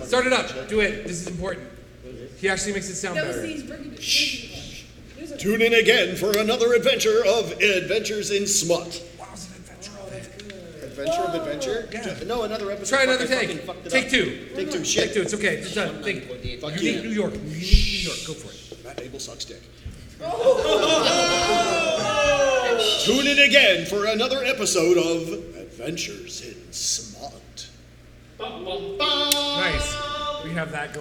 Start it up. Do it. This is important. He actually makes it sound That was better. these burgundy. Tune in again for another adventure of Adventures in Smut. Wow, it's an adventure. Adventure of Adventure? Yeah. No, another episode. Try another Fuck, I take. fucking fucked it Take up. two. Take two. Take Shit. two. It's okay. It's done. Think. Fuck Unique yeah. New York. Unique New York. Go for it. Matt Abel sucks dick. Tune in again for another episode of Adventures in Smut. Nice. We have that going.